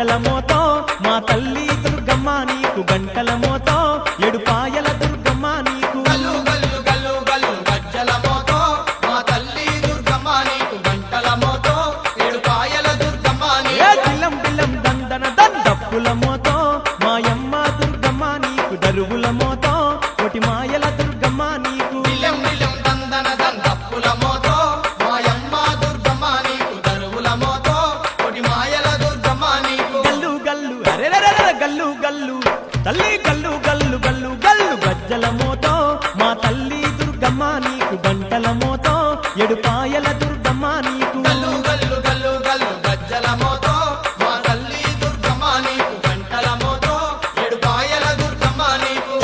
గజ్జల మోతో మా తల్లి దుర్గమ్మ నీకు గంటల మోతో ఎడుపాయల దుర్గమ్మ నీకు గల్లు గల్లు గల్లు గల్లు గజ్జల మోతో మా తల్లి దుర్గమ్మ నీకు గంటల మోతో ఏడుపాయల దుర్గమ్మ నీకు బిల్లం బిల్లం దందన దండప్పుల మోతో మాయమ్మ దుర్గమ్మ నీకు దరువుల మోతో కోటి మాయల దుర్గమ్మ నీకు బిల్లం బిల్లం దందన దండప్పుల మోతో మాయమ్మ దుర్గమ్మ నీకు దరువుల మోతో కోటి మాయల దుర్గమ్మ నీకు గల్లు గల్లు అరెరెరెర గల్లు గల్లు తల్లి గల్లు గల్లు గల్లు గల్లు గజ్జల మోతో మా తల్లి దుర్గమ్మ నీకు గంటల మోతో ఎడుపాయల దుర్గమ్మ నీకు గల్లు గల్లు గల్లు గల్లు గజ్జల మోతో మా తల్లి దుర్గమ్మ నీకు గంటల మోతో ఏడుపాయల దుర్గమ్మ నీకు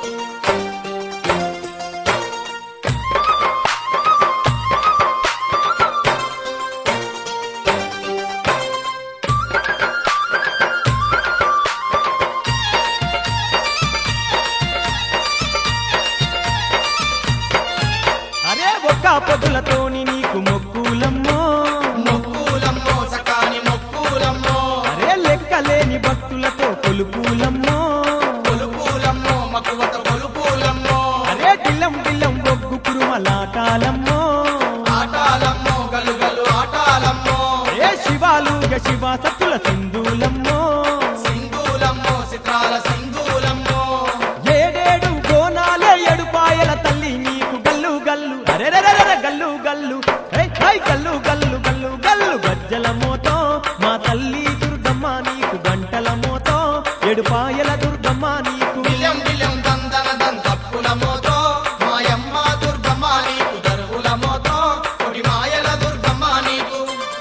అరే ఒక్క పొద్దులతోని నీకు మొక్కులమ్మో మొక్కులమ్మో సకాని మొక్కులమ్మో అరే లెక్కలేని భక్తులతో కొలుపులమ్మో కొలుపులమ్మో మక్కువత కొలుపులమ్మో అరే బిల్లం బిల్లం బొగ్గు కురుమలాటాలమ్మో ఆటాలమ్మో గలు గలు ఆటాలమ్మో ఏ శివాలుగ శివ సత్తుల సింధూలమ్మో సింధూలమ్మో చిత్రాల సింధూలమ్మో ఏడేడు గోనాలే ఎడుపాయల తల్లి నీకు గల్లు గల్లు అరెరెరెర గల్లు గల్లు హై గల్లు గల్లు గల్లు గల్లు గజ్జల మోతో మా తల్లి దుర్గమ్మ నీకు గంటల మోతో ఎడుపాయల దుర్గమ్మ నీకు బిల్లం బిల్లం దందన దంతప్పుల మోతో మాయమ్మ దుర్గమ్మ నీకు దరువుల మోతో కొడి మాయల దుర్గమ్మ నీకు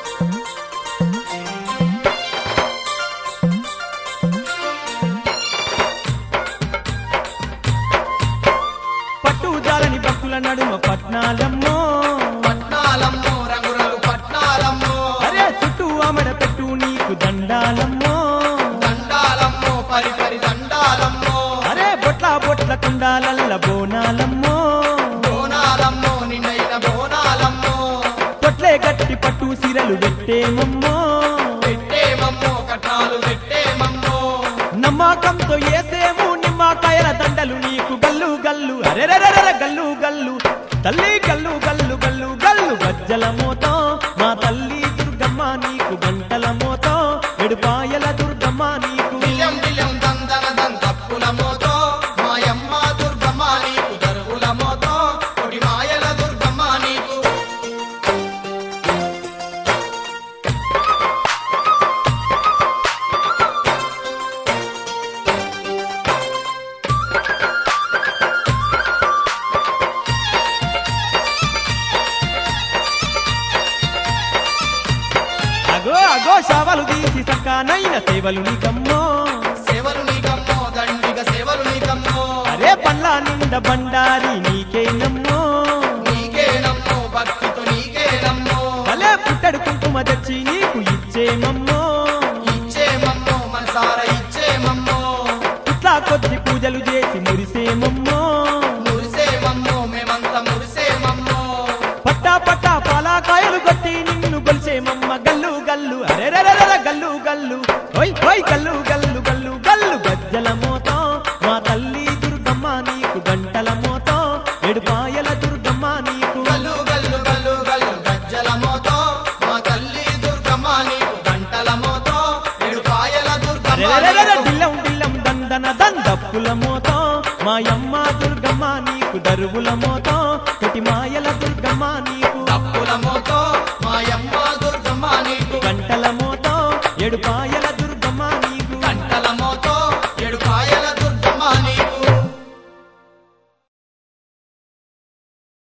పట్టు జాలని భక్తుల నడుమ పట్నాలమ్మో పట్నాలమ్మో రంగురంగు పట్నాలమ్మో అరే చుట్టూ అమడ పెట్టు నీకు దండాలమ్మో దండాలమ్మో పరిపరి దండాలమ్మో అరే బొట్ల బొట్ల కుండాలల్ల బోనాలమ్మో బోనాలమ్మో నిన్నైన బోనాలమ్మో పొట్లే గట్టి పట్టు సిరలు పెట్టేమమ్మో పెట్టేమమ్మో కట్నాలు పెట్టేమమ్మో నమ్మకంతో ఏసేము నిమ్మకాయల దండలు నీకు గల్లు గల్లు అరెరెరెర గల్లు గల్లు తల్లి గల్లు గల్లు గల్లు గల్లు గజ్జల మోతో మా తల్లి దుర్గమ్మ నీకు గంటల మోతో ఎడుపాయల దుర్గమ్మ నీకు బిల్లం బిల్లం దందన దంతప్పుల మోతో మాయమ్మ దుర్గమ్మ నీకు దరువుల మోతో కొడి మాయల దుర్గమ్మ నీకు అగో అగో శవలు తీసి సకానైన సేవలు నీకమ్మో సేవలు నీకమ్మో దండిగ సేవలు నీకమ్మో అరే పళ్ళ నిండ బండారి నీకేనమ్మో నీకేనమ్మో భక్తితో నీకేనమ్మో అలే పుట్టడు కుంకుమ తెచ్చి నీకు ఇచ్చేమమ్మో ఇచ్చేమమ్మో మనసార ఇచ్చేమమ్మో ఇట్లా కొద్ది పూజలు చేసి మురిసేమమ్మో మురిసేమమ్మో మేమంతా మురిసేమమ్మో పట్టా పట్టా పాలాకాయలు కొట్టి నిన్ను గొలిసేమమ్మ గల్లు గల్లు అరెరెరెర గల్లు గల్లు ఓయ్ ఓయ్ గల్లు గల్లు గల్లు గల్లు గజ్జల మోతో మా తల్లి దుర్గమ్మ నీకు గంటల మోతో ఎడుపాయల దుర్గమ్మ నీకు గల్లు గల్లు గల్లు గల్లు గజ్జల మోతో మా తల్లి దుర్గమ్మ నీకు గంటల మోతో ఏడుపాయల దుర్గమ్మ అరెరెరెర నీకు బిల్లం బిల్లం దందన దండప్పుల మోతో మాయమ్మ దుర్గమ్మ నీకు దరువుల మోతో